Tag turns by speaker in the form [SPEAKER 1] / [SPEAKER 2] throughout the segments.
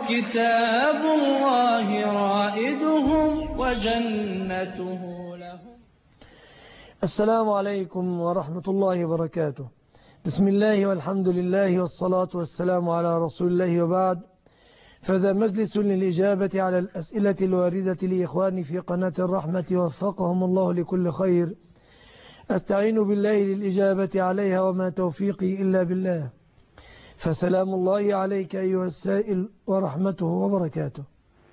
[SPEAKER 1] كتاب الله رائدهم وجنته لهم.
[SPEAKER 2] السلام عليكم ورحمة الله وبركاته. بسم الله والحمد لله والصلاة والسلام على رسول الله، وبعد، فذا مجلس للإجابة على الأسئلة الواردة لإخواني في قناة الرحمة وفقهم الله لكل خير. أستعين بالله للإجابة عليها وما توفيقي إلا بالله. فسلام الله عليك أيها السائل ورحمته وبركاته.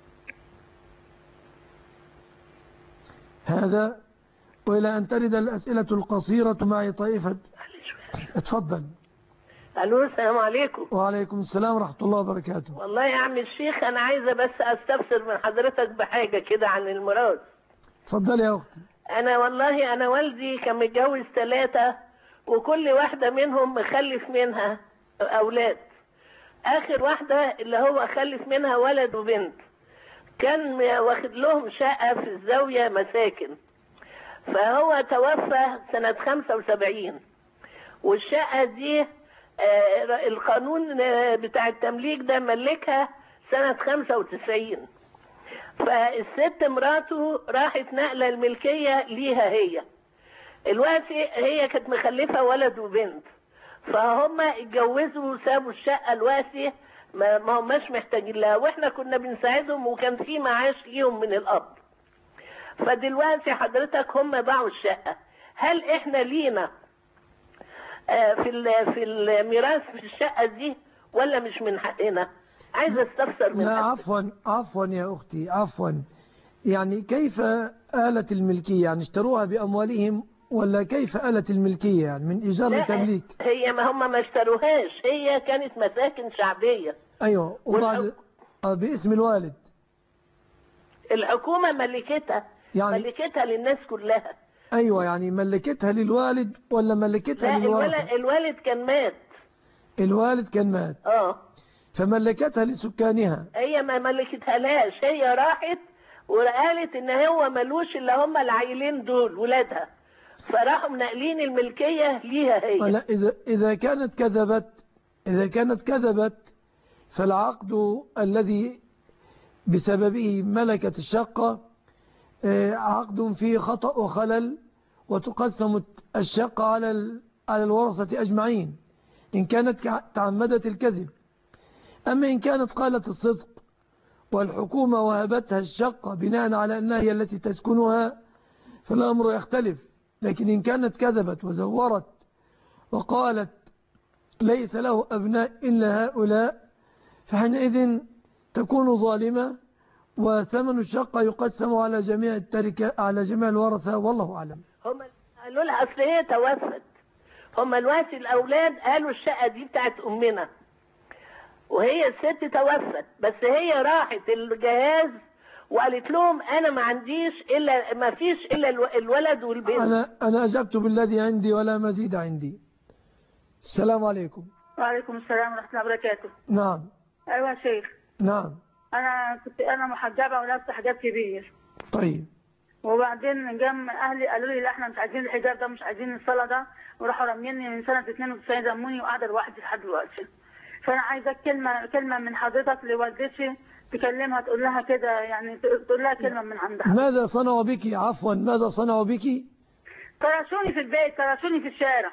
[SPEAKER 2] هذا وإلى أن ترد الأسئلة القصيرة معي طائفة. اتفضل.
[SPEAKER 3] الو، السلام عليكم.
[SPEAKER 2] وعليكم السلام ورحمة الله وبركاته.
[SPEAKER 3] والله يا عم الشيخ، أنا عايزة بس أستفسر من حضرتك بحاجة كده عن الميراث.
[SPEAKER 2] اتفضل يا أختي.
[SPEAKER 3] أنا والدي كان متجوز 3 وكل واحدة منهم مخلف منها أولاد. آخر واحدة اللي هو خلف منها ولد وبنت، كان واخد لهم شقة في الزاوية مساكن، فهو توفى سنة 75، والشقة دي القانون بتاع التمليك ده ملكها سنة 95. فالست مراته راحت نقلة الملكية ليها هي. الوقتي هي كانت مخلفة ولد وبنت، فهم اتجوزوا وسابوا الشقة. الوقتي ما هماش محتاجين لها، واحنا كنا بنساعدهم وكان في معاش ليهم من الأب. فدلوقتي حضرتك هم باعوا الشقة، هل احنا لينا في الميراث في الشقة دي ولا مش من حقنا؟ عايزة استفسر من
[SPEAKER 2] لا، عفوا يا أختي، عفوا. يعني كيف آلت الملكية؟ يعني اشتروها بأموالهم ولا كيف آلت الملكية؟ يعني من إيجار لتمليك؟
[SPEAKER 3] هي ما هم ما اشتروهاش، هي كانت مساكن شعبية.
[SPEAKER 2] أيوة، وبعد باسم الوالد.
[SPEAKER 3] الحكومة ملكتها، يعني ملكتها للناس كلها.
[SPEAKER 2] أيوة، يعني ملكتها للوالد ولا ملكتها للورثة؟
[SPEAKER 3] لا، الوالد كان مات.
[SPEAKER 2] الوالد كان مات. فملكتها لسكانها.
[SPEAKER 3] هي ما ملكتها لاش، هي راحت وقالت ان هو ملوش الا هم العيلين دول ولادها، فراحوا منقلين الملكية ليها هي.
[SPEAKER 2] لا، إذا كانت كذبت فالعقد الذي بسببه ملكت الشقة عقد فيه خطأ وخلل، وتقسم الشقة على الورثة أجمعين إن كانت تعمدت الكذب. أما إن كانت قالت الصدق والحكومة وهبتها الشقة بناء على أنها هي التي تسكنها فالأمر يختلف. لكن إن كانت كذبت وزورت وقالت ليس له أبناء إلا هؤلاء فحينئذ تكون ظالمة، وثمن الشقة يقسم على جميع التركة، على جميع الورثة، والله أعلم.
[SPEAKER 3] هم قالوا لها أصل هي توفت، هم الوقت الأولاد قالوا الشقة دي بتاعت أمنا، وهي الست توفت، بس هي راحت الجهاز وقالت لهم أنا ما فيش إلا الولد والبنت.
[SPEAKER 2] أنا أجبت بالذي عندي ولا مزيد عندي. السلام عليكم.
[SPEAKER 4] وعليكم السلام ورحمة الله وبركاته.
[SPEAKER 2] نعم.
[SPEAKER 4] أيوة يا شيخ.
[SPEAKER 2] نعم.
[SPEAKER 4] أنا محجبة ولابسة حجاب كبير.
[SPEAKER 2] طيب.
[SPEAKER 4] وبعدين جم أهلي قالوا لي لا احنا مش عايزين الحجاب ده، مش عايزين الصلاة ده، وراحوا رميني من سنة 92، رموني وقاعدة لوحدي لحد دلوقتي. فأنا عايزة كلمة من حضرتك لوالدتي تكلمها، تقول لها كده، يعني تقول لها كلمة من عندها.
[SPEAKER 2] ماذا صنعوا بك؟ عفوا، ماذا صنعوا بك؟
[SPEAKER 4] كرشوني في البيت، كرشوني في الشارع.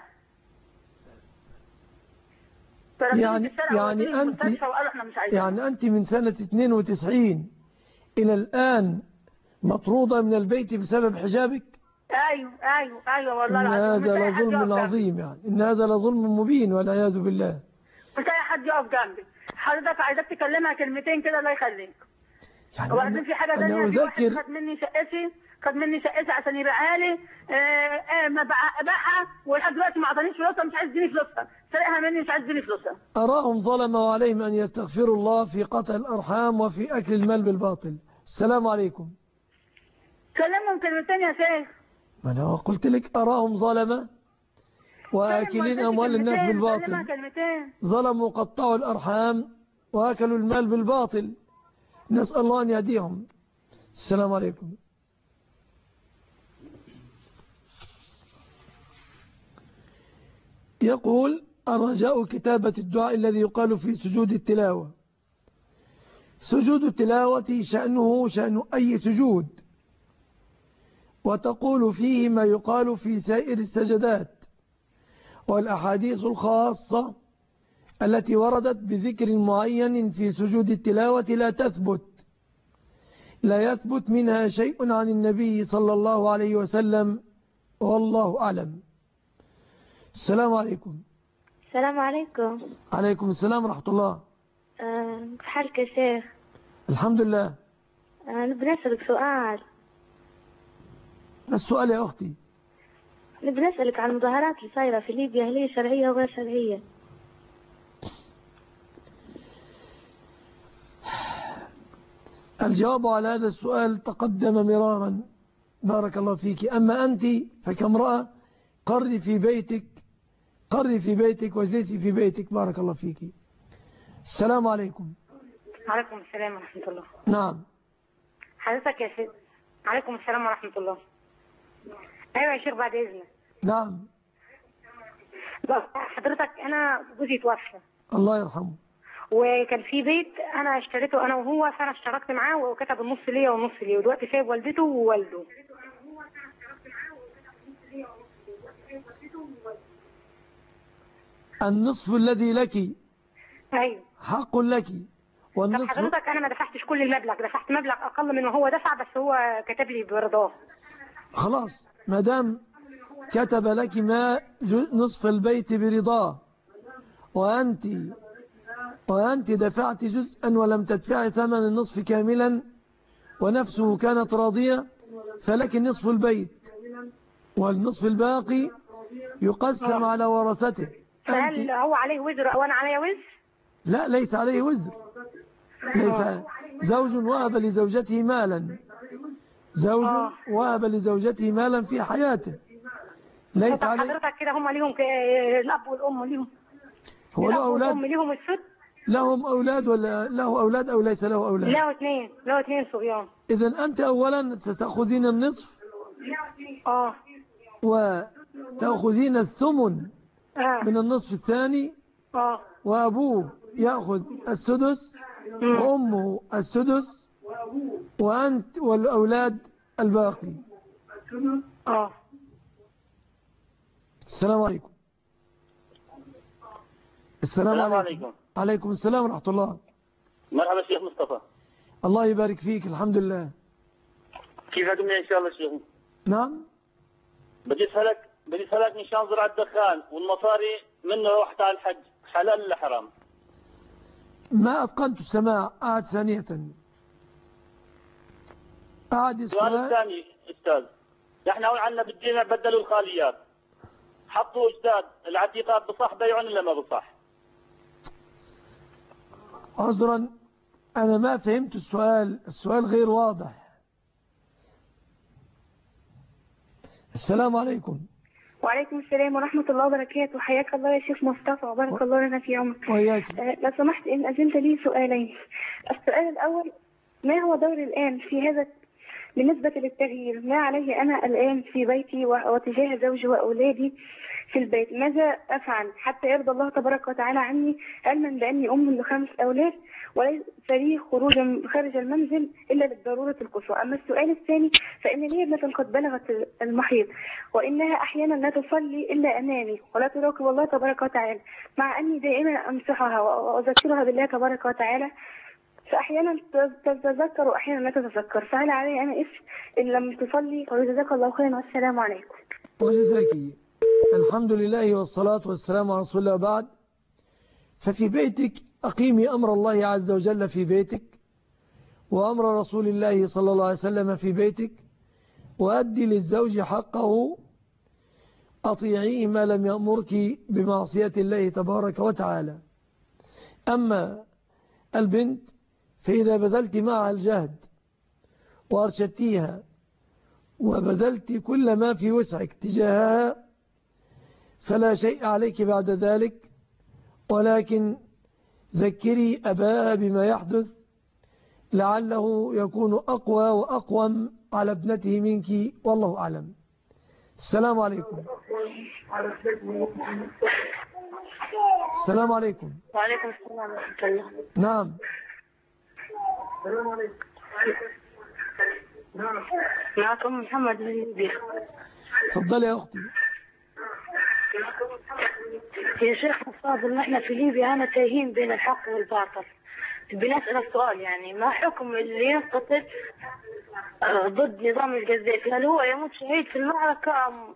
[SPEAKER 2] يعني أنت من سنة 92 إلى الآن مطرودة من البيت بسبب حجابك؟
[SPEAKER 4] أيوة والله
[SPEAKER 2] العظيم. إن هذا لظلم عظيم، يعني إن هذا لظلم مبين والعياذ بالله.
[SPEAKER 4] مش أي حد يقف جنبي. حضرتك عايزك تكلمها كلمتين كده الله يخليك. وبعدين في حاجة تانية، في واحد خد مني شقتي عشان يبيعها لي، ما باعها ولحد دلوقتي ما عطانيش فلوسها، مش عايز يديني فلوسها، سرقها مني مش عايز يديني فلوسها.
[SPEAKER 2] أراهم ظلموا وعليهم أن يستغفروا الله في قطع الأرحام وفي أكل المال بالباطل. السلام عليكم.
[SPEAKER 4] كلمهم كلمتين يا شيخ.
[SPEAKER 2] ما أنا قلت لك أراهم ظلمة وآكلين أموال الناس بالباطل، ظلموا قطعوا الأرحام وآكلوا المال بالباطل، نسأل الله أن يهديهم. السلام عليكم. يقول الرجاء كتابة الدعاء الذي يقال في سجود التلاوة. سجود التلاوة شأنه شأن أي سجود، وتقول فيه ما يقال في سائر السجدات. والأحاديث الخاصة التي وردت بذكر معين في سجود التلاوة لا تثبت، لا يثبت منها شيء عن النبي صلى الله عليه وسلم، والله أعلم. السلام عليكم.
[SPEAKER 5] السلام عليكم.
[SPEAKER 2] عليكم السلام ورحمة الله.
[SPEAKER 5] كيف حالك يا شيخ؟
[SPEAKER 2] الحمد لله.
[SPEAKER 5] نبي نسألك سؤال.
[SPEAKER 2] السؤال يا أختي؟
[SPEAKER 5] نبي نسألك عن المظاهرات اللي صايرة في ليبيا، هل هي شرعية وغير شرعية؟
[SPEAKER 2] الجواب على هذا السؤال تقدم مرارا، بارك الله فيك. أما أنت فكامرأة قري في بيتك، قري في بيتك واجلسي في بيتك، بارك الله فيك. السلام عليكم.
[SPEAKER 6] عليكم السلام ورحمة الله.
[SPEAKER 2] نعم
[SPEAKER 6] حضرتك يا شيخ. عليكم السلام ورحمة الله. أيوة يا شيخ بعد إذنك.
[SPEAKER 2] نعم.
[SPEAKER 6] حضرتك أنا جوزي توفى،
[SPEAKER 2] الله يرحمه،
[SPEAKER 6] وكان في بيت أنا اشتريته أنا وهو، فأنا اشتركت معاه وكتب النص ليا والنص ليه، ودلوقتي سايب والدته ووالده.
[SPEAKER 2] النصف الذي لك
[SPEAKER 6] أيوة
[SPEAKER 2] حق لك، والنصف.
[SPEAKER 6] حضرتك أنا ما دفعتش كل المبلغ، دفعت مبلغ أقل من ما هو دفع، بس هو كتب لي برضاه.
[SPEAKER 2] خلاص ما دام كتب لك ما نصف البيت برضاه، وأنت دفعت جزءا ولم تدفع ثمن النصف كاملا، ونفسه كانت راضية، فلك نصف البيت، والنصف الباقي يقسم على ورثته.
[SPEAKER 6] فهل هو عليه وزر أو أنا عليه وزر؟
[SPEAKER 2] لا، ليس عليه وزر. ليس. زوج وهب لزوجته مالا، زوج وهب لزوجته مالا في حياته، ليس عليه.
[SPEAKER 6] حضرتك كده هم ليهم الأب والأم ليهم،
[SPEAKER 2] هو له أولاد؟
[SPEAKER 6] والأم ليهم السد.
[SPEAKER 2] لهم أولاد ولا له أولاد أو ليس له أولاد؟
[SPEAKER 6] له اثنين صبيان.
[SPEAKER 2] إذن أنت أولا ستأخذين النصف وتأخذين الثمن من النصف الثاني، وأبوه يأخذ السدس وأمه السدس، وأنت والأولاد الباقي. السلام عليكم. السلام عليكم. عليكم السلام ورحمة الله.
[SPEAKER 7] مرحبا شيخ مصطفى.
[SPEAKER 2] الله يبارك فيك. الحمد لله.
[SPEAKER 7] كيف أدمني إن شاء الله شيخ؟
[SPEAKER 2] نعم.
[SPEAKER 7] بدي أسألك من شان زرع الدخان والمصاري منه رحت على الحج، حلال ولا حرام؟
[SPEAKER 2] ما أتقنت السماع، أعد ثانية. أعد
[SPEAKER 7] السؤال الثاني أستاذ، نحن هون عندنا بالجامع بدلوا الخاليات، حطوا أستاذ العتيقات بصح بيعون ولا ما بصح؟
[SPEAKER 2] عذرا أنا ما فهمت السؤال غير واضح. السلام عليكم.
[SPEAKER 5] وعليكم السلام ورحمة الله وبركاته. حياك الله يا شيخ مصطفى، وبارك الله لنا في عمرك.
[SPEAKER 2] وياك.
[SPEAKER 5] لو سمحت إن أزلت لي سؤالين. السؤال الأول، ما هو دوري الآن في هذا بالنسبة للتغيير؟ ما عليه أنا الآن في بيتي وتجاه زوجي وأولادي في البيت؟ ماذا أفعل حتى يرضى الله تبارك وتعالى عني، علما بأني أم ل5 أولاد وليس لي خارج المنزل إلا للضرورة القصوى؟ أما السؤال الثاني، فإن لي ابنة قد بلغت المحيض، وإنها أحيانا لا تصلي إلا أمامي ولا تراقب الله تبارك وتعالى، مع أني دائما أنصحها وأذكرها بالله تبارك وتعالى، فأحيانا تتذكر وأحيانا لا تتذكر، فهل علي أنا إثم إن لم تصلي؟ وجزاك الله خيرا والسلام عليكم.
[SPEAKER 2] وجزاكي. الحمد لله والصلاة والسلام على رسول الله. بعد، ففي بيتك أقيمي أمر الله عز وجل في بيتك، وأمر رسول الله صلى الله عليه وسلم في بيتك، وأدي للزوج حقه، أطيعيه ما لم يأمرك بمعصية الله تبارك وتعالى. أما البنت فإذا بذلت معها الجهد وأرشدتيها وبذلت كل ما في وسعك تجاهها فلا شيء عليك بعد ذلك، ولكن ذكري أباها بما يحدث لعله يكون أقوى وأقوم على ابنته منك، والله أعلم. السلام عليكم. السلام عليكم.
[SPEAKER 6] وعليكم السلام ورحمة الله.
[SPEAKER 2] نعم.
[SPEAKER 8] السلام عليكم.
[SPEAKER 6] معكم محمد من ليبيا.
[SPEAKER 2] تفضلي يا أختي.
[SPEAKER 6] يا شيخ الفاضل، نحن في ليبيا أنا تايهين بين الحق والباطل. بنسأل السؤال يعني ما حكم اللي ينقتل ضد نظام القذافي؟ هل هو يموت شهيد في المعركة أم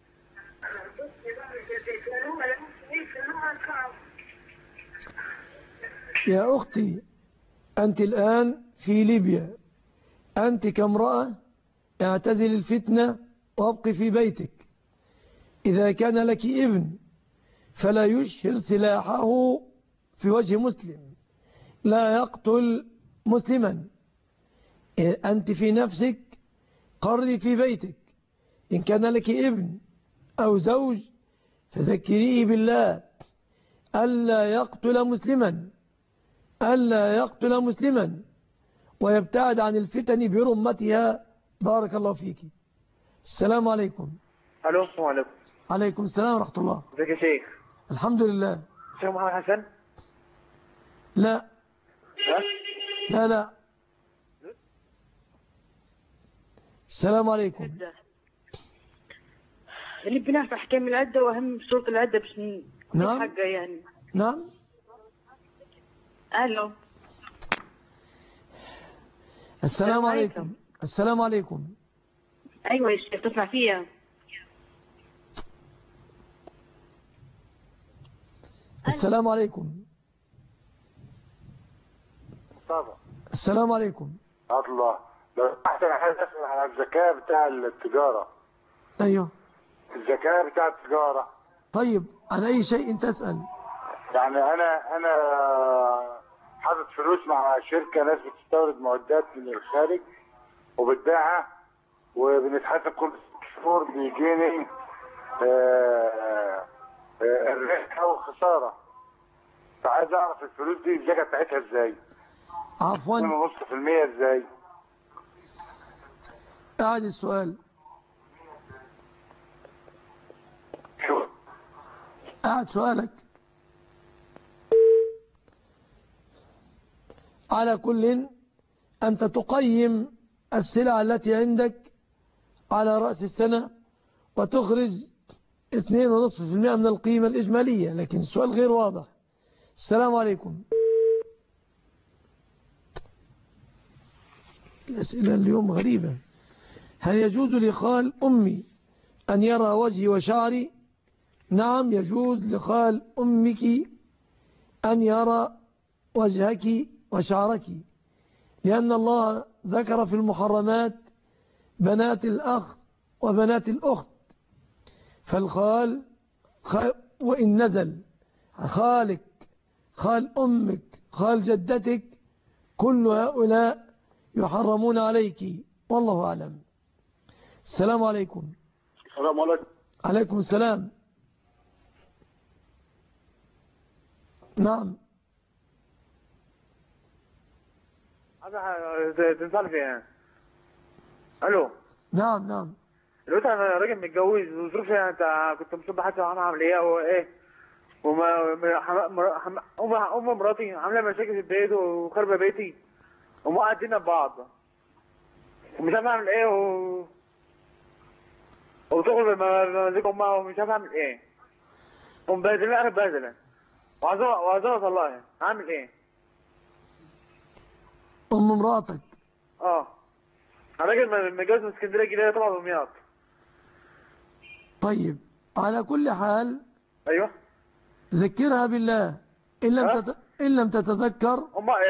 [SPEAKER 2] يا أختي، أنت الآن في ليبيا، أنت كامرأة اعتزل الفتنة وابقي في بيتك. إذا كان لك ابن فلا يشهر سلاحه في وجه مسلم، لا يقتل مسلما. أنت في نفسك قري في بيتك. إن كان لك ابن أو زوج فذكريه بالله ألا يقتل مسلما، ألا يقتل مسلما، ويبتعد عن الفتن برمتها. بارك الله فيك. السلام عليكم.
[SPEAKER 8] الو السلام عليكم.
[SPEAKER 2] عليكم السلام ورحمة الله.
[SPEAKER 8] ازيك يا شيخ؟
[SPEAKER 2] الحمد لله.
[SPEAKER 8] شيخ محمد حسن؟
[SPEAKER 2] لا لا لا. السلام عليكم.
[SPEAKER 6] اللي بنعرف أحكام العدة وأهم شروط العدة باش
[SPEAKER 2] نعم
[SPEAKER 6] حقها يعني.
[SPEAKER 2] نعم.
[SPEAKER 6] ألو.
[SPEAKER 2] السلام عليكم. السلام عليكم.
[SPEAKER 6] أيوة يا شيخ، تسمع فيها؟
[SPEAKER 2] السلام عليكم.
[SPEAKER 9] طبعا.
[SPEAKER 2] السلام عليكم.
[SPEAKER 9] الله، لو احسن حاجه اسمع على الزكاه بتاع التجاره.
[SPEAKER 2] ايوه،
[SPEAKER 9] الزكاه بتاع التجاره.
[SPEAKER 2] طيب، عن اي شيء تسأل؟
[SPEAKER 9] يعني انا حاطط فلوس مع شركه، ناس بتستورد معدات من الخارج وبتبيعها، وبنتحاسب كل 6 شهور بيجيني الربح او الخساره. فعايز اعرف الفلوس دي الزكاه بتاعتها ازاي؟
[SPEAKER 2] عفوا،
[SPEAKER 9] 2.5% ازاي؟
[SPEAKER 2] أعد السؤال.
[SPEAKER 9] شو؟
[SPEAKER 2] أعد سؤالك. على كل أنت تقيم السلع التي عندك على رأس السنة وتخرج 2.5% من القيمة الإجمالية، لكن السؤال غير واضح. السلام عليكم. الأسئلة اليوم غريبة. هل يجوز لخال أمي أن يرى وجهي وشعري؟ نعم، يجوز لخال أمك أن يرى وجهك وشعرك، لأن الله ذكر في المحرمات بنات الأخ وبنات الأخت. فالخال وإن نزل خالك، خال أمك، خال جدتك، كل هؤلاء يحرمون عليك، والله أعلم. السلام عليكم.
[SPEAKER 9] السلام عليكم.
[SPEAKER 2] عليكم السلام. نعم.
[SPEAKER 8] هذا تنسال فيها. الو.
[SPEAKER 2] نعم نعم.
[SPEAKER 8] دلوقتي انا راجل متجوز وظروفي، انت كنت مصبح حتى انا عامل ايه وايه، ام مراتي عامله مشاكل في البيت وخربه بيتي ومقعدين ببعض ومش عارف اعمل ايه وتخرج بمزاج امها ومش عارف اعمل ايه ومبهدلين اخر بهدله وعايزين اطلقها. اعمل ايه؟
[SPEAKER 2] ام مراتك؟
[SPEAKER 8] راجل متجوز من اسكندريه الجديده طبعا دمياط.
[SPEAKER 2] طيب، على كل حال
[SPEAKER 8] ايوه
[SPEAKER 2] ذكرها بالله إن لم تتذكر.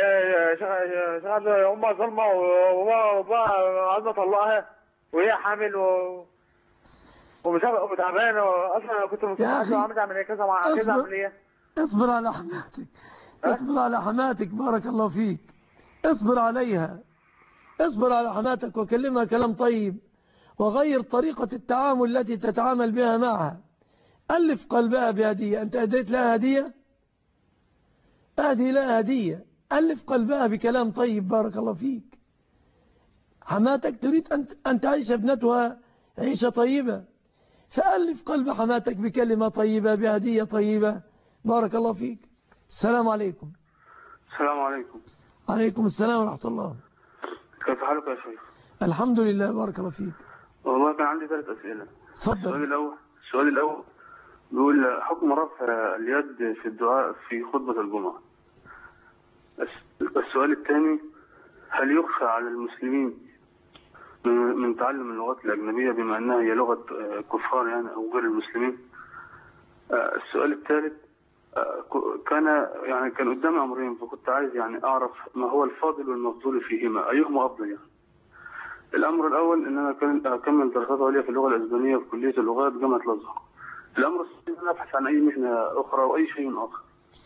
[SPEAKER 8] امها ظلمه وابوها عايز اطلقها وهي حامل ومش عارف تعبانه اصلا. كنت مصحح وعملت عمليه كذا عمليه.
[SPEAKER 2] اصبر على حماتك، اصبر على حماتك، بارك الله فيك. اصبر عليها، اصبر على حماتك وكلمها كلام طيب، وغير طريقة التعامل التي تتعامل بها معها. ألف قلبها بهدية. أنت أهديت لها هدية؟ أهدي لها هدية. ألف قلبها بكلام طيب، بارك الله فيك. حماتك تريد أن تعيش ابنتها عيشة طيبة، فألف قلب حماتك بكلمة طيبة، بهدية طيبة، بارك الله فيك. السلام عليكم.
[SPEAKER 9] السلام عليكم.
[SPEAKER 2] عليكم السلام ورحمة الله.
[SPEAKER 10] كيف حالك يا شيخ؟
[SPEAKER 2] الحمد لله، بارك الله فيك.
[SPEAKER 10] والله كان عندي 3 أسئلة.
[SPEAKER 2] تفضل.
[SPEAKER 10] السؤال الأول بيقول حكم رفع اليد في الدعاء في خطبة الجمعة. السؤال الثاني، هل يخشى على المسلمين من تعلم اللغات الأجنبية بما أنها هي لغة كفار يعني أو غير المسلمين؟ السؤال الثالث، كان قدامي أمرين، فكنت عايز يعني أعرف ما هو الفاضل والمفضول فيهما، أيهما أفضل يعني. الأمر الأول إن أنا أكمل دراسات عليا في اللغة الإسبانية في كلية اللغات جامعة الأزهر. الأمر الثاني أن أبحث عن أي مهنة أخرى أو أي شيء آخر.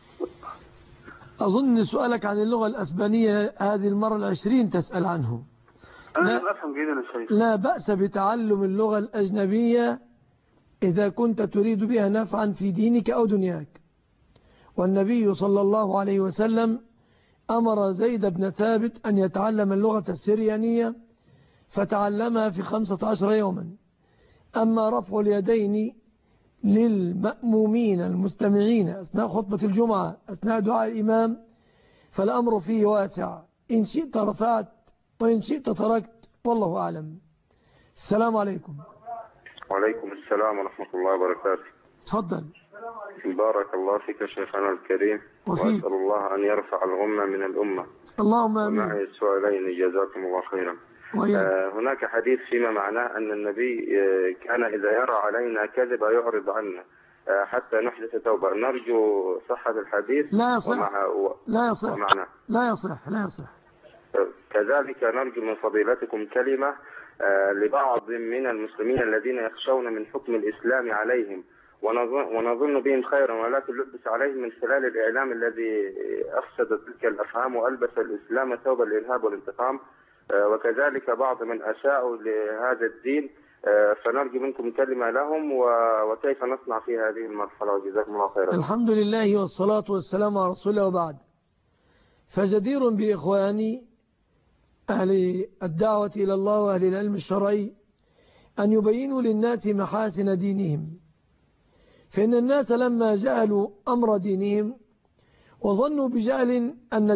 [SPEAKER 2] أظن سؤالك عن اللغة الإسبانية هذه المرة 20 تسأل عنه.
[SPEAKER 10] أنا لم أفهم جيدا الشيخ.
[SPEAKER 2] لا بأس بتعلم اللغة الأجنبية إذا كنت تريد بها نفعا في دينك أو دنياك. والنبي صلى الله عليه وسلم أمر زيد بن ثابت أن يتعلم اللغة السريانية فتعلمها في 15 يوما. أما رفع اليدين للمأمومين المستمعين أثناء خطبة الجمعة أثناء دعاء الإمام فالأمر فيه واسع، إن شئت رفعت وإن شئت تركت، والله أعلم. السلام عليكم.
[SPEAKER 11] وعليكم السلام ورحمة الله وبركاته.
[SPEAKER 2] تفضل.
[SPEAKER 11] بارك الله فيك شيخنا الكريم، وأسأل الله أن يرفع الغمة من الأمة.
[SPEAKER 2] اللهم آمين.
[SPEAKER 11] ومعي السؤالين جزاكم الله خيرا. هناك حديث فيما معناه أن النبي كان إذا يرى علينا كذب يعرض عنا حتى نحدث توبة. نرجو صحة الحديث.
[SPEAKER 2] لا يصح. لا يصح. لا يصح. لا يصح.
[SPEAKER 11] كذلك نرجو من فضيلتكم كلمة لبعض من المسلمين الذين يخشون من حكم الإسلام عليهم ونظن بهم خيرا، ولكن لبس عليهم من خلال الإعلام الذي أفسد تلك الأفهام وألبس الإسلام ثوب الإرهاب والانتقام، وكذلك بعض من أساءوا لهذا الدين، فنرجو منكم كلمة لهم وكيف نصنع في هذه المرحلة، وجزاكم الله خيرا.
[SPEAKER 2] الحمد لله والصلاة والسلام على رسول الله، وبعد. فجدير بإخواني أهل الدعوة إلى الله وأهل العلم الشرعي أن يبينوا للناس محاسن دينهم، فإن الناس لما جهلوا أمر دينهم وظنوا بجهل أن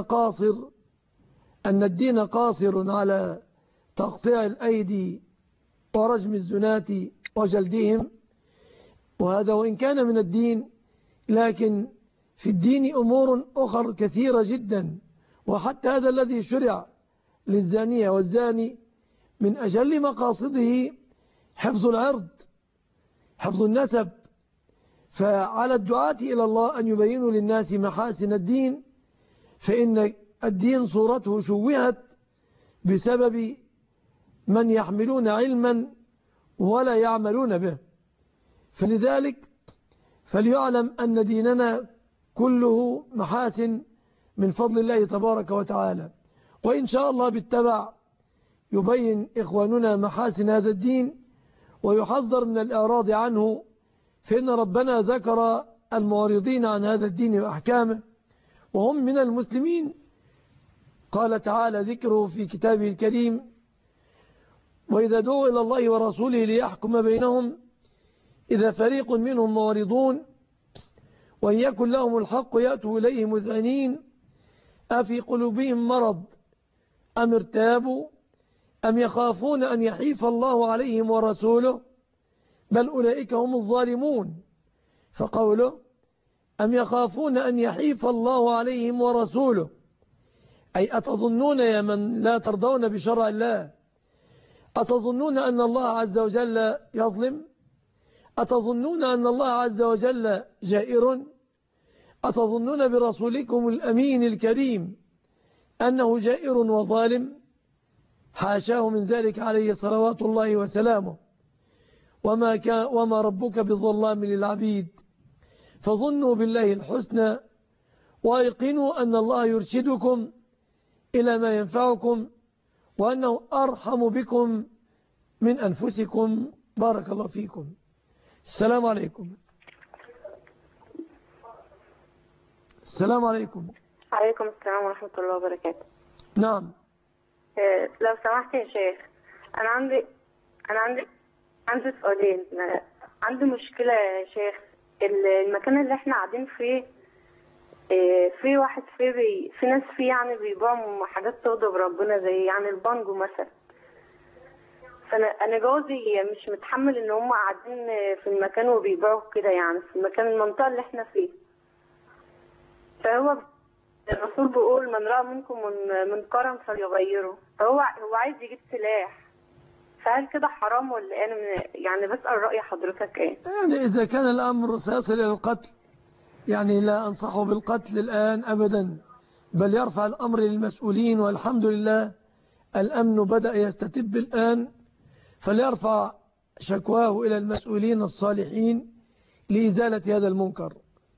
[SPEAKER 2] الدين قاصر على تقطيع الأيدي ورجم الزنات وجلدهم، وهذا وإن كان من الدين، لكن في الدين أمور أخرى كثيرة جدا. وحتى هذا الذي شرع للزانية والزاني من أجل مقاصده حفظ العرض، حفظ النسب. فعلى الدعاة إلى الله أن يبينوا للناس محاسن الدين، فإن الدين صورته شوهت بسبب من يحملون علما ولا يعملون به. فلذلك فليعلم أن ديننا كله محاسن من فضل الله تبارك وتعالى، وإن شاء الله بالتبع يبين إخواننا محاسن هذا الدين ويحذر من الإعراض عنه، فإن ربنا ذكر المعرضين عن هذا الدين وأحكامه وهم من المسلمين. قال تعالى ذكره في كتابه الكريم: وإذا دعوا إلى الله ورسوله ليحكم بينهم إذا فريق منهم معرضون وإن يكن لهم الحق يأتوا إليه مذعنين أفي قلوبهم مرض أم ارتابوا أم يخافون أن يحيف الله عليهم ورسوله بل أولئك هم الظالمون. فقوله أم يخافون أن يحيف الله عليهم ورسوله، أي أتظنون يا من لا ترضون بشرع الله، أتظنون أن الله عز وجل يظلم؟ أتظنون أن الله عز وجل جائر؟ أتظنون برسولكم الأمين الكريم أنه جائر وظالم؟ حاشاه من ذلك عليه صلوات الله وسلامه، وما ربك بالظلام للعبيد. فظنوا بالله الحسنى وأيقنوا أن الله يرشدكم إلى ما ينفعكم وأنه أرحم بكم من أنفسكم. بارك الله فيكم. السلام عليكم. السلام عليكم.
[SPEAKER 12] عليكم السلام ورحمة الله وبركاته.
[SPEAKER 2] نعم.
[SPEAKER 12] لو سمحت يا شيخ، أنا عندي سؤالين. عندي مشكلة يا شيخ، المكان اللي احنا قاعدين فيه في واحد في ناس يعني بيبيعوا حاجات تغضب ربنا زي يعني البانجو مثلا. فانا جوزي مش متحمل ان هم قاعدين في المكان وبيبيعوا كده، يعني في المكان المنطقه اللي احنا فيه. فهو الرسول بيقول من رأى منكم منكرا فليغيره، فهو عايز يجيب سلاح. فهل كده حرام ولا ايه؟ انا يعني بسأل رأي حضرتك ايه؟
[SPEAKER 2] يعني إذا كان الأمر سيصل إلى القتل يعني لا أنصحه بالقتل الآن أبدا، بل يرفع الأمر للمسؤولين، والحمد لله الأمن بدأ يستتب الآن، فليرفع شكواه إلى المسؤولين الصالحين لإزالة هذا المنكر،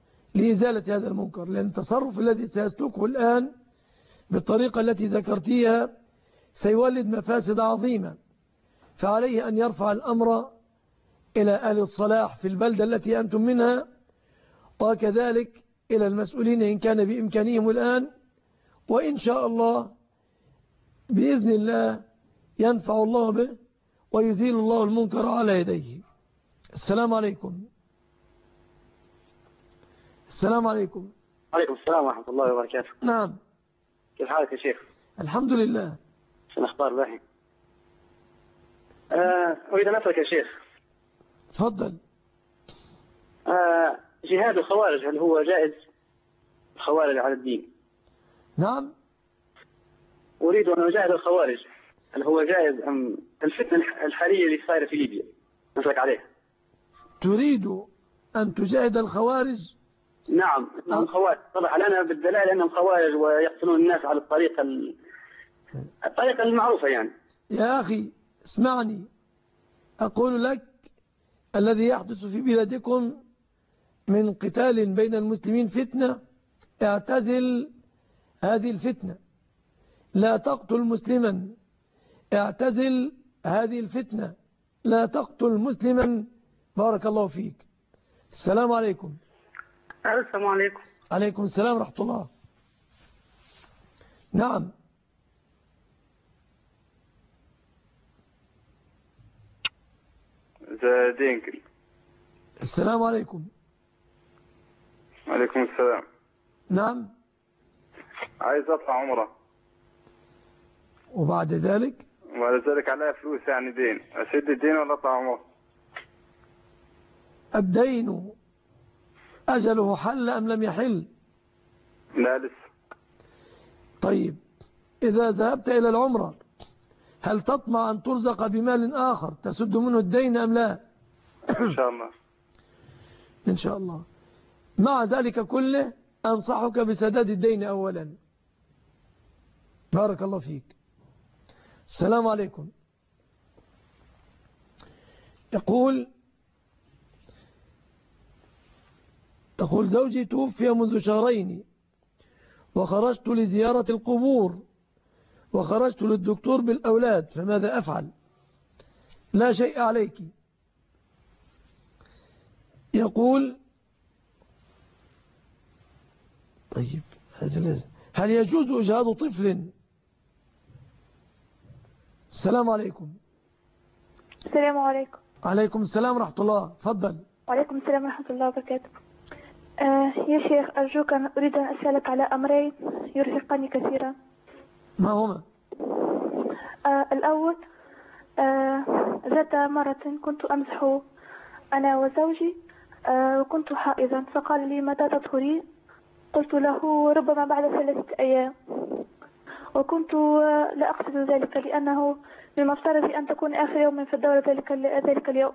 [SPEAKER 2] لأن التصرف الذي سيسلكه الآن بالطريقة التي ذكرتيها سيولد مفاسد عظيمة، فعليه أن يرفع الأمر إلى أهل الصلاح في البلدة التي أنتم منها، وكذلك إلى المسؤولين إن كان بإمكانهم الآن، وإن شاء الله بإذن الله ينفع الله به ويزيل الله المنكر على يديه. السلام عليكم. السلام عليكم.
[SPEAKER 13] وعليكم السلام ورحمة الله وبركاته.
[SPEAKER 2] نعم.
[SPEAKER 13] كيف حالك يا شيخ؟
[SPEAKER 2] الحمد لله.
[SPEAKER 13] شو الأخبار باهي؟ أريد أن أسألك يا شيخ.
[SPEAKER 2] تفضل.
[SPEAKER 13] جهاد الخوارج هل هو جائز؟ الخوارج على الدين.
[SPEAKER 2] نعم.
[SPEAKER 13] أريد أن أجاهد الخوارج هل هو جائز أم الفتنة الحالية اللي صايرة في ليبيا نسلك عليها؟
[SPEAKER 2] تريد أن تجاهد الخوارج؟
[SPEAKER 13] نعم الخوارج طبعا لنا بالدلائل أنهم خوارج ويقتلون الناس على الطريقة المعروفة يعني.
[SPEAKER 2] يا أخي اسمعني، أقول لك الذي يحدث في بلادكم من قتال بين المسلمين فتنة، اعتزل هذه الفتنة، لا تقتل مسلما، اعتزل هذه الفتنة، لا تقتل مسلما. بارك الله فيك. السلام عليكم.
[SPEAKER 4] السلام عليكم.
[SPEAKER 2] عليكم السلام ورحمة الله. نعم.
[SPEAKER 14] زادينكل.
[SPEAKER 2] السلام عليكم.
[SPEAKER 14] وعليكم السلام.
[SPEAKER 2] نعم.
[SPEAKER 14] عايز اطلع عمره.
[SPEAKER 2] وبعد ذلك
[SPEAKER 14] عليها فلوس يعني دين، اسد الدين ولا اطلع عمره؟
[SPEAKER 2] الدين أجله حل أم لم يحل؟
[SPEAKER 14] لا لسه.
[SPEAKER 2] طيب إذا ذهبت إلى العمرة هل تطمع أن ترزق بمال آخر تسد منه الدين أم لا؟
[SPEAKER 14] إن شاء الله.
[SPEAKER 2] إن شاء الله. مع ذلك كله أنصحك بسداد الدين أولا. بارك الله فيك. السلام عليكم. تقول زوجي توفي منذ شهرين وخرجت لزيارة القبور وخرجت للدكتور بالأولاد، فماذا أفعل؟ لا شيء عليك. يقول طيب هل يجوز إجهاض طفل؟ السلام عليكم.
[SPEAKER 15] السلام عليكم.
[SPEAKER 2] عليكم السلام ورحمة الله. تفضل.
[SPEAKER 15] وعليكم السلام ورحمة الله وبركاته. يا شيخ أرجوك أريد أن أسألك على أمرين يرهقني كثيرا.
[SPEAKER 2] ما هما؟
[SPEAKER 15] الأول ذات مرة كنت أمزح أنا وزوجي وكنت حائضا، فقال لي متى تطهرين؟ قلت له ربما بعد 3 أيام، وكنت لا أقصد ذلك لأنه من المفترض أن تكون آخر يوم في الدورة ذلك اليوم.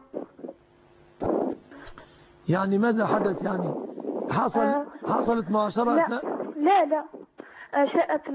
[SPEAKER 2] يعني ماذا حدث؟ يعني حصلت معاشرة؟
[SPEAKER 15] لا شاءت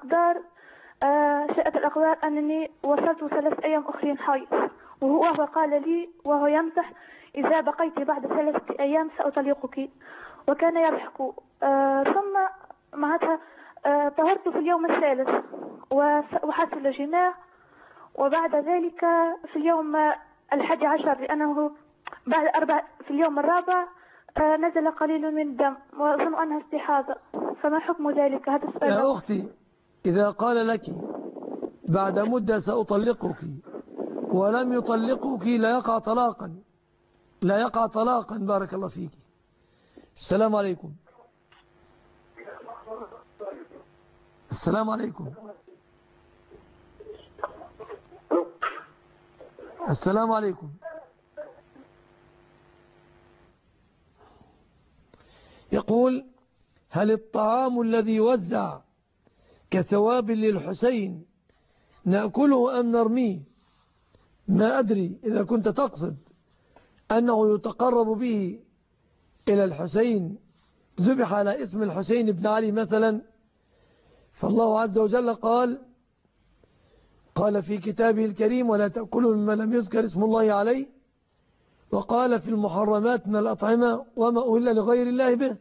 [SPEAKER 15] الأقدار أنني وصلت 3 أيام أخرين حيض، وهو قال لي وهو يمزح إذا بقيت بعد 3 أيام سأطلقك، وكان يضحك. ثم معها طهرت في اليوم الثالث وحصل جماع، وبعد ذلك في اليوم 11 لأنه في اليوم الرابع نزل قليل من الدم وأظن أنها استحاضة، فما حكم ذلك؟ هذا السؤال.
[SPEAKER 2] يا أختي إذا قال لك بعد مدة سأطلقك ولم يطلقك لا يقع طلاقا. بارك الله فيك. السلام عليكم. السلام عليكم. السلام عليكم. يقول: هل الطعام الذي يوزع كثواب للحسين نأكله أم نرميه؟ ما أدري إذا كنت تقصد أنه يتقرب به إلى الحسين، ذبح على اسم الحسين بن علي مثلا، فالله عز وجل قال في كتابه الكريم: ولا تأكلوا مما لم يذكر اسم الله عليه، وقال في المحرمات من الأطعمة وما أهل لغير الله به.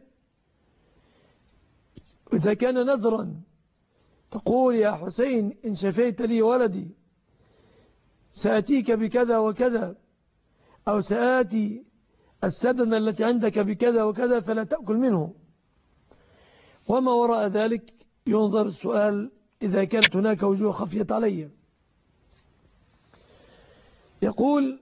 [SPEAKER 2] إذا كان نذرا تقول: يا حسين إن شفيت لي ولدي سأتيك بكذا وكذا، أو سآتي السدنة التي عندك بكذا وكذا، فلا تأكل منه. وما وراء ذلك ينظر السؤال إذا كانت هناك وجوه خفيت علي. يقول: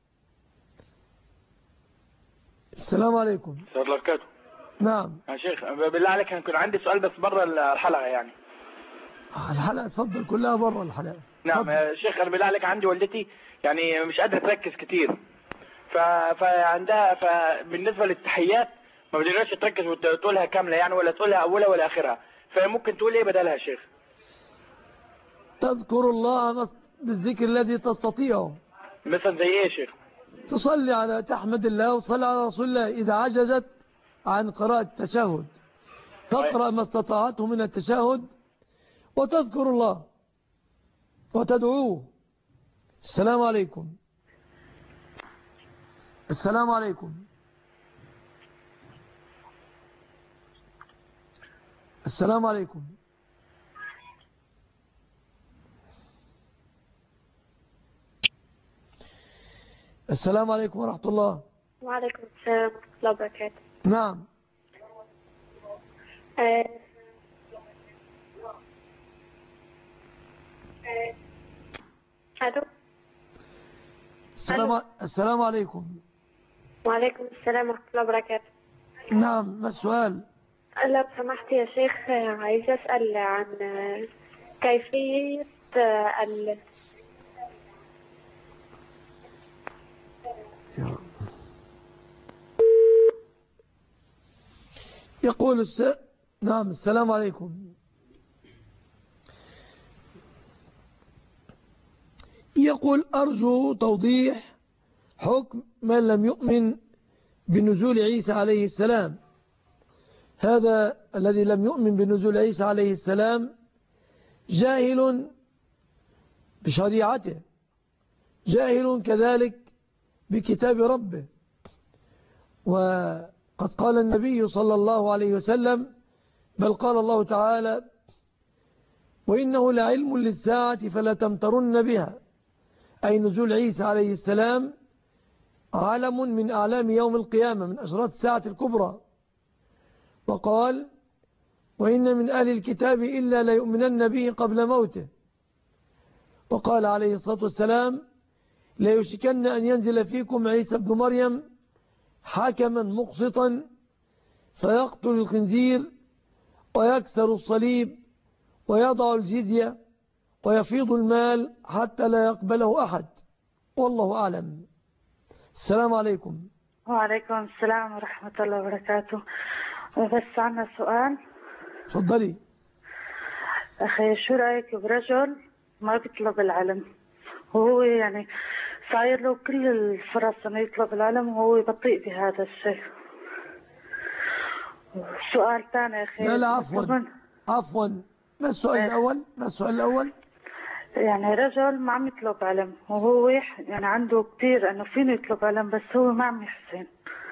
[SPEAKER 2] السلام عليكم.
[SPEAKER 16] السلام عليكم.
[SPEAKER 2] نعم
[SPEAKER 16] يا شيخ بالله عليك، أنا كان عندي سؤال بس برا الحلقة يعني.
[SPEAKER 2] الحلقة تفضل، كلها برا الحلقة.
[SPEAKER 16] نعم يا شيخ، أنا بالله عليك عندي والدتي يعني مش قادرة تركز كتير، فعندها فبالنسبة للتحيات ما بتقدرش تركز وتقولها كاملة يعني، ولا تقولها أولها ولا آخرها، فممكن تقول إيه بدلها يا شيخ؟
[SPEAKER 2] تذكر الله بالذكر الذي تستطيعه.
[SPEAKER 16] مثلا زي إيه يا شيخ؟
[SPEAKER 2] تصلي على تحمد الله وتصلي على رسول الله. إذا عجزت عن قراءة التشهد تقرأ ما استطاعته من التشهد وتذكر الله وتدعوه. السلام عليكم. السلام عليكم. السلام عليكم. السلام عليكم ورحمة الله.
[SPEAKER 17] وعليكم السلام ورحمة الله وبركاته.
[SPEAKER 2] نعم.
[SPEAKER 17] ألو.
[SPEAKER 2] السلام عليكم.
[SPEAKER 17] وعليكم السلام ورحمة الله وبركاته.
[SPEAKER 2] نعم، ما السؤال؟
[SPEAKER 17] لو سمحت يا شيخ، عايز أسأل عن كيفية
[SPEAKER 2] يقول نعم. السلام عليكم. يقول: أرجو توضيح حكم من لم يؤمن بنزول عيسى عليه السلام. هذا الذي لم يؤمن بنزول عيسى عليه السلام جاهل بشريعته، جاهل كذلك بكتاب ربه. وقد قال النبي صلى الله عليه وسلم، بل قال الله تعالى: وإنه لعلم للساعة فلا تمترن بها، أي نزول عيسى عليه السلام علم من أعلام يوم القيامة، من أشراط الساعة الكبرى. وقال: وإن من أهل الكتاب إلا ليؤمنن به قبل موته. وقال عليه الصلاة والسلام: لا يشكن أن ينزل فيكم عيسى بن مريم حكما مقسطا فيقتل الخنزير ويكسر الصليب ويضع الجزية ويفيض المال حتى لا يقبله أحد، والله أعلم. السلام عليكم.
[SPEAKER 18] وعليكم السلام ورحمة الله وبركاته. بس عنا سؤال.
[SPEAKER 2] تفضلي.
[SPEAKER 18] أخي، شو رأيك برجل ما بيطلب العلم، وهو يعني صاير له كل الفرص انه يطلب العلم وهو بطيء بهذا الشيء؟ سؤال ثاني أخي.
[SPEAKER 2] لا عفوا، ما السؤال الأول؟ يعني
[SPEAKER 18] رجل ما عم يطلب علم، وهو يعني عنده كتير انه فينه يطلب علم، بس هو ما عم يحسن.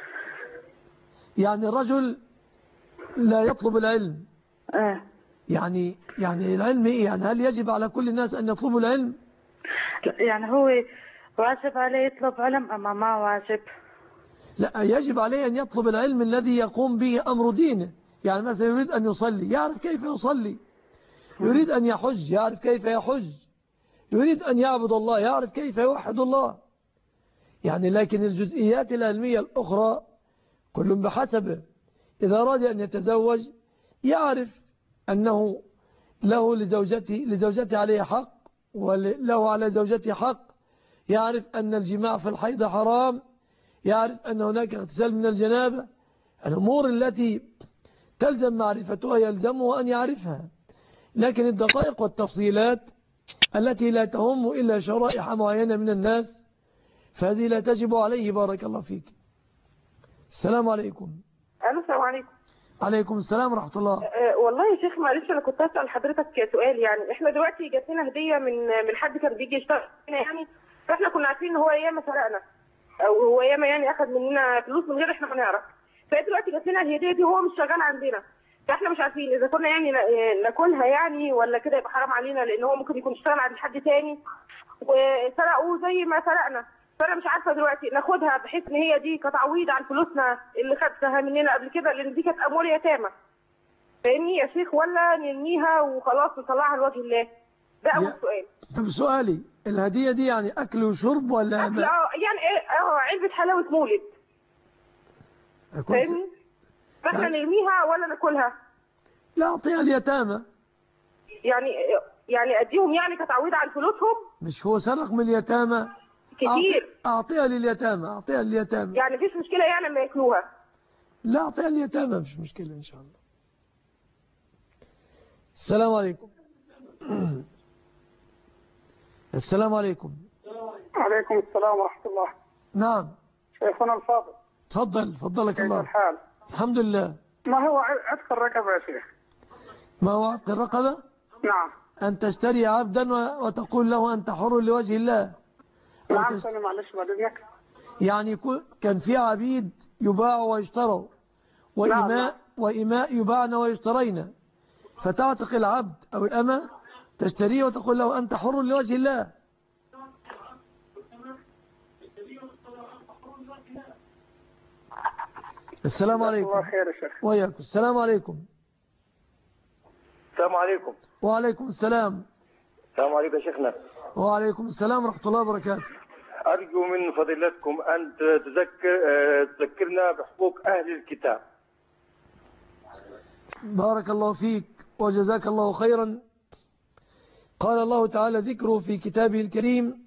[SPEAKER 2] يعني رجل لا يطلب العلم. يعني العلم ايه؟ يعني هل يجب على كل الناس ان يطلبوا العلم؟
[SPEAKER 18] يعني هو واجب عليه يطلب علم اما ما واجب؟
[SPEAKER 2] لا، يجب عليه ان يطلب العلم الذي يقوم به امر دينه. يعني مثلا يريد ان يصلي يعرف كيف يصلي، يريد ان يحج يعرف كيف يحج، يريد ان يعبد الله يعرف كيف يوحد الله. يعني لكن الجزئيات العلمية الاخرى كل بحسبه. إذا أراد أن يتزوج يعرف أنه له لزوجته عليه حق وله على زوجته حق، يعرف أن الجماع في الحيض حرام، يعرف أن هناك اغتسال من الجنابة. الأمور التي تلزم معرفتها يلزمه أن يعرفها، لكن الدقائق والتفصيلات التي لا تهم إلا شرائح معينة من الناس فهذه لا تجب عليه. بارك الله فيك. السلام عليكم.
[SPEAKER 19] السلام عليكم.
[SPEAKER 2] عليكم السلام ورحمة الله.
[SPEAKER 19] والله يا شيخ معلش انا كنت اسال حضرتك سؤال. يعني احنا دلوقتي جات لنا هديه من حد كان بيجي يشتغل هنا، يعني فاحنا كنا عارفين ان هو ياما سرقنا او هو ياما يعني اخذ مننا فلوس من غير احنا ما نعرف. فدلوقتي جات لنا الهديه دي وهو مش شغال عندنا، فاحنا مش عارفين اذا كنا يعني ناكلها يعني ولا كده يبقى حرام علينا، لان هو ممكن يكون اشتغل عند حد تاني وسرقوه زي ما سرقنا. فانا مش عارفه دلوقتي ناخدها بحيث ان هي دي كتعويض عن فلوسنا اللي خدتها مننا قبل كده، لان دي كانت اموال يتامى، فاهمني يا شيخ، ولا نرميها وخلاص نطلعها لوجه الله؟ ده اول سؤال.
[SPEAKER 2] طب سؤالي، الهديه دي يعني اكل وشرب ولا
[SPEAKER 19] اكل؟ يعني علبه حلاوه مولد، فاهمني؟ فاحنا نرميها ولا ناكلها؟
[SPEAKER 2] لا، اعطيها اليتامى.
[SPEAKER 19] يعني اديهم يعني كتعويض عن فلوسهم؟
[SPEAKER 2] مش هو سرق من اليتامى
[SPEAKER 19] كتير؟
[SPEAKER 2] اعطيها لليتامى، اعطيها لليتامى.
[SPEAKER 19] يعني مفيش مشكله يعني لما ياكلوها؟
[SPEAKER 2] لا، اعطيها لليتامى مش مشكله ان شاء الله. السلام عليكم. السلام عليكم.
[SPEAKER 20] عليكم السلام ورحمة الله.
[SPEAKER 2] نعم
[SPEAKER 20] شيخنا الفاضل.
[SPEAKER 2] تفضل، فضلك الله.
[SPEAKER 20] كيف الحال؟
[SPEAKER 2] الحمد لله.
[SPEAKER 20] ما هو عتق الرقبة يا شيخ؟
[SPEAKER 2] ما هو عتق الرقبة؟
[SPEAKER 20] نعم.
[SPEAKER 2] أن تشتري عبدا وتقول له أنت حر لوجه الله.
[SPEAKER 20] نعم سنة معلش بعد إذنك.
[SPEAKER 2] يعني كان في عبيد يباع ويشتروا وإماء يباعن ويشترين، فتعتق العبد أو الأمة تشتريه وتقول له أنت حر لوجه الله. السلام عليكم.
[SPEAKER 20] الله خير يا شيخ.
[SPEAKER 2] وياكم. السلام عليكم.
[SPEAKER 21] السلام عليكم.
[SPEAKER 2] وعليكم السلام.
[SPEAKER 21] السلام عليكم يا شيخنا.
[SPEAKER 2] وعليكم السلام ورحمة الله وبركاته.
[SPEAKER 21] أرجو من فضيلتكم أن تذكرنا بحقوق أهل الكتاب.
[SPEAKER 2] بارك الله فيك وجزاك الله خيرا. قال الله تعالى ذكره في كتابه الكريم: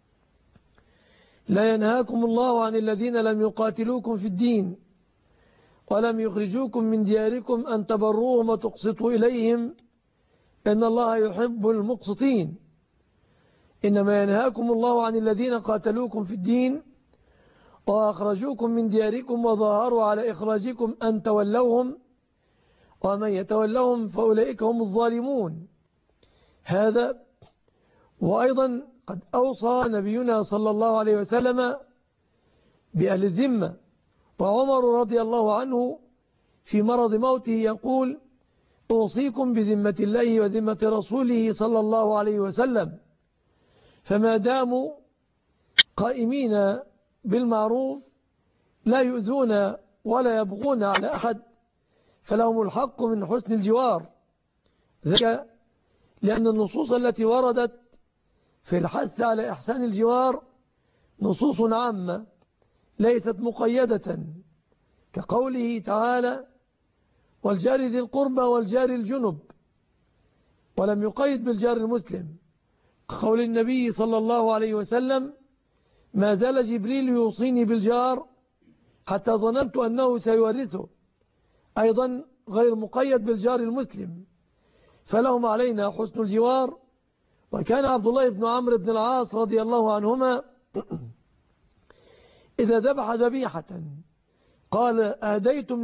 [SPEAKER 2] لا ينهاكم الله عن الذين لم يقاتلوكم في الدين ولم يخرجوكم من دياركم أن تبروهم وتقسطوا إليهم إن الله يحب المقسطين. إنما ينهاكم الله عن الذين قاتلوكم في الدين وأخرجوكم من دياركم وظاهروا على إخراجكم أن تولوهم ومن يتولهم فأولئك هم الظالمون. هذا وأيضا قد أوصى نبينا صلى الله عليه وسلم بأهل الذمة، وعمر رضي الله عنه في مرض موته يقول: أوصيكم بذمة الله وذمة رسوله صلى الله عليه وسلم، فما داموا قائمين بالمعروف لا يؤذون ولا يبغون على أحد فلهم الحق من حسن الجوار. ذلك لأن النصوص التي وردت في الحث على إحسان الجوار نصوص عامة ليست مقيدة، كقوله تعالى: والجار ذي القربى والجار الجنب، ولم يقيد بالجار المسلم، قول النبي صلى الله عليه وسلم: ما زال جبريل يوصيني بالجار حتى ظننت أنه سيورثه، أيضا غير مقيد بالجار المسلم، فلهم علينا حسن الجوار. وكان عبد الله بن عمرو بن العاص رضي الله عنهما إذا ذبح ذبيحة قال: أهديتم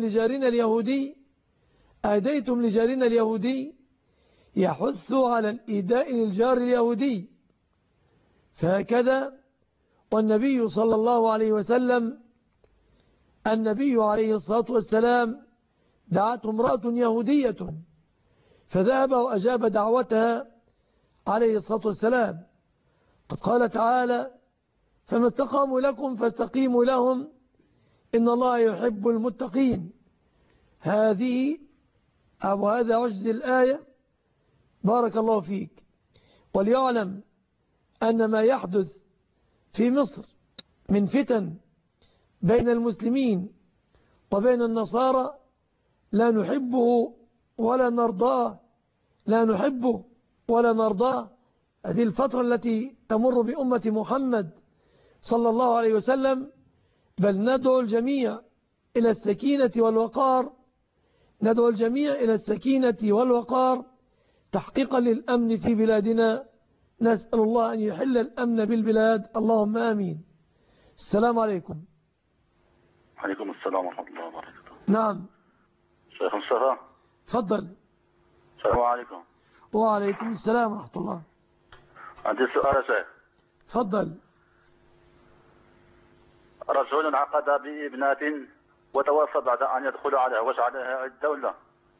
[SPEAKER 2] لجارنا اليهودي يحث على الإيداء للجار اليهودي. فهكذا والنبي صلى الله عليه وسلم، النبي عليه الصلاة والسلام دعته امرأة يهودية فذهب وأجاب دعوتها عليه الصلاة والسلام. قد قال تعالى: فما استقاموا لكم فاستقيموا لهم إن الله يحب المتقين. هذا عجز الآية. بارك الله فيك. وليعلم أن ما يحدث في مصر من فتن بين المسلمين وبين النصارى لا نحبه ولا نرضاه لا نحبه ولا نرضاه. هذه الفترة التي تمر بأمة محمد صلى الله عليه وسلم، بل ندعو الجميع إلى السكينة والوقار، ندعو الجميع إلى السكينة والوقار تحقيقا للأمن في بلادنا. نسأل الله أن يحل الأمن بالبلاد، اللهم آمين. السلام عليكم.
[SPEAKER 1] عليكم السلام ورحمة الله وبركاته.
[SPEAKER 2] نعم
[SPEAKER 1] شيخ مصطفى،
[SPEAKER 2] تفضل.
[SPEAKER 1] السلام عليكم.
[SPEAKER 2] وعليكم السلام ورحمة الله.
[SPEAKER 1] عندي سؤال يا شيخ.
[SPEAKER 2] تفضل.
[SPEAKER 1] رجل عقد بابنة وتوفى بعد أن يدخل عليها، وش عليها عدة ولا؟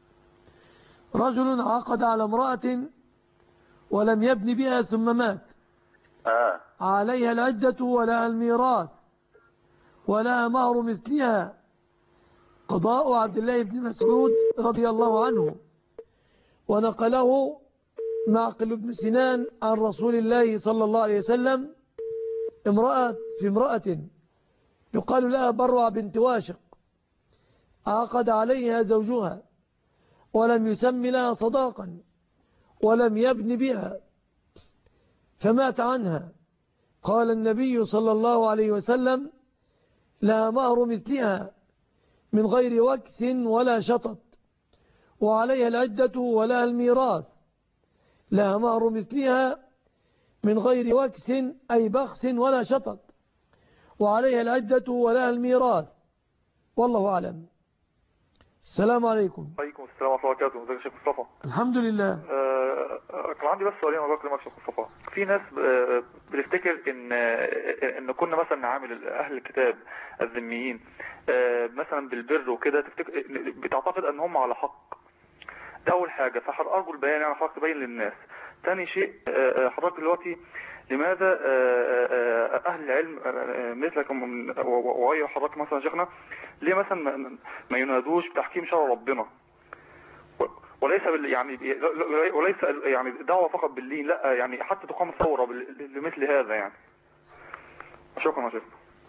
[SPEAKER 2] رجل عقد على امرأة ولم يبن بها ثم مات، عليها العدة ولها الميراث ولها مهر مثلها، قضاء عبد الله بن مسعود رضي الله عنه، ونقله معقل بن سنان عن رسول الله صلى الله عليه وسلم في امرأة يقال لها بروع بنت واشق، عقد عليها زوجها ولم يسم لها صداقا ولم يبن بها فمات عنها، قال النبي صلى الله عليه وسلم لها مهر مثلها من غير وكس ولا شطط، وعليها العدة ولها الميراث، لها مهر مثلها من غير وكس أي بخس ولا شطط، وعليها العدة ولها الميراث، والله أعلم. السلام عليكم.
[SPEAKER 22] وعليكم السلام ورحمة الله وبركاته. ازيك يا شيخ مصطفى؟
[SPEAKER 2] الحمد لله.
[SPEAKER 22] كان عندي بس سؤالين الله يكرمك يا شيخ مصطفى. في ناس بتفتكر ان كنا مثلا نعامل اهل الكتاب الذميين مثلا بالبر وكده، بتعتقد ان هم على حق. ده اول حاجه، فارجو البيان يعني حضرتك تبين للناس. ثاني شيء، حضرتك دلوقتي لماذا اهل العلم مثلك وغير حضرتك مثلا شيخنا، ليه مثلا ما ينادوش بتحكيم شرع ربنا، وليس وليس يعني دعوه فقط باللين، لا يعني حتى تقام ثوره لمثل هذا يعني. شكرا يا شيخ.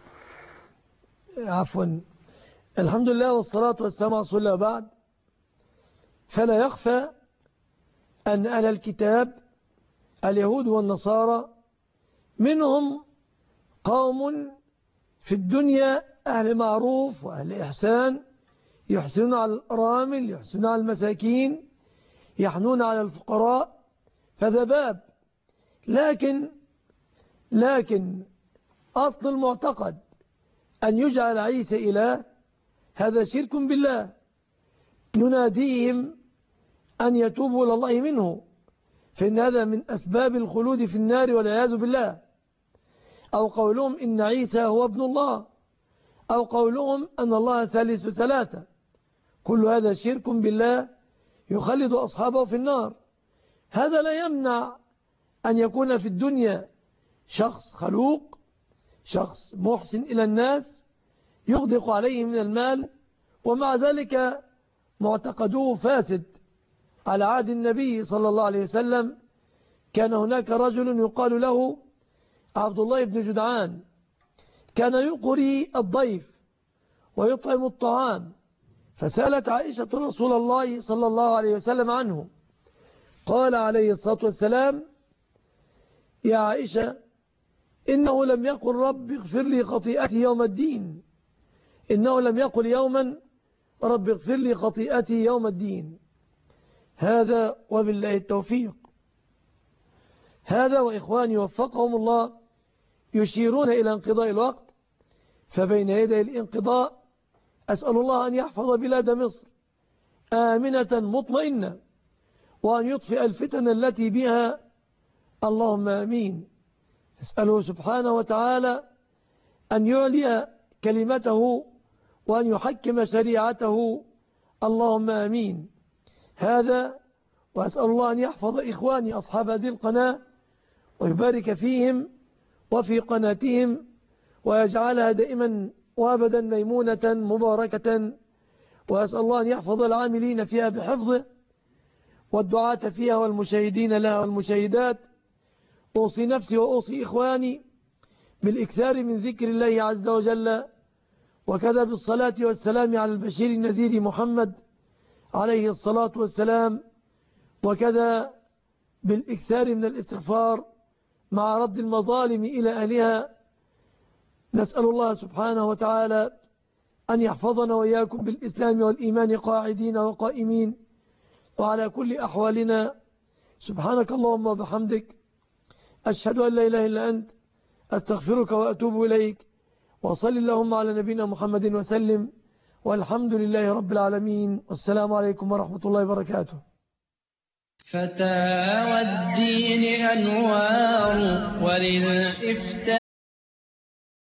[SPEAKER 2] عفوا. الحمد لله والصلاة والسلام على رسول الله. بعد، فلا يخفى أن أهل الكتاب اليهود والنصارى منهم قوم في الدنيا أهل معروف وأهل إحسان، يحسنون على الأرامل، يحسنون على المساكين، يحنون على الفقراء، فذا باب. لكن أصل المعتقد أن يجعل عيسى إله، هذا شرك بالله. نناديهم أن يتوبوا إلى الله منه، فإن هذا من أسباب الخلود في النار والعياذ بالله. أو قولهم إن عيسى هو ابن الله، أو قولهم أن الله ثالث ثلاثة، كل هذا شرك بالله يخلد أصحابه في النار. هذا لا يمنع أن يكون في الدنيا شخص خلوق، شخص محسن إلى الناس، يغدق عليه من المال، ومع ذلك معتقده فاسد. على عهد النبي صلى الله عليه وسلم كان هناك رجل يقال له عبد الله بن جدعان، كان يقري الضيف ويطعم الطعام، فسألت عائشة رسول الله صلى الله عليه وسلم عنه، قال عليه الصلاة والسلام: يا عائشة، إنه لم يقل رب اغفر لي خطيئتي يوم الدين، إنه لم يقل يوما رب اغفر لي خطيئتي يوم الدين. هذا وبالله التوفيق. هذا وإخواني وفقهم الله يشيرون إلى انقضاء الوقت، فبين يدي الانقضاء أسأل الله أن يحفظ بلاد مصر آمنة مطمئنة، وأن يطفئ الفتن التي بها، اللهم آمين. أسأله سبحانه وتعالى أن يعلي كلمته وأن يحكم شريعته، اللهم آمين. هذا، وأسأل الله أن يحفظ إخواني أصحاب هذه القناة ويبارك فيهم وفي قناتهم، ويجعلها دائما وابدا ميمونة مباركة، وأسأل الله أن يحفظ العاملين فيها بحفظه والدعاة فيها والمشاهدين لها والمشاهدات. أوصي نفسي وأوصي إخواني بالإكثار من ذكر الله عز وجل، وكذا بالصلاة والسلام على البشير النذير محمد عليه الصلاة والسلام. وكذا بالإكثار من الاستغفار مع رد المظالم إلى أهلها. نسأل الله سبحانه وتعالى أن يحفظنا وإياكم بالإسلام والإيمان قاعدين وقائمين وعلى كل أحوالنا. سبحانك اللهم وبحمدك، أشهد أن لا إله إلا أنت، أستغفرك وأتوب إليك، وصل اللهم على نبينا محمد وسلم، والحمد لله رب العالمين، والسلام عليكم ورحمة الله وبركاته.
[SPEAKER 3] فتاوى الدين أنوار وللإفتاء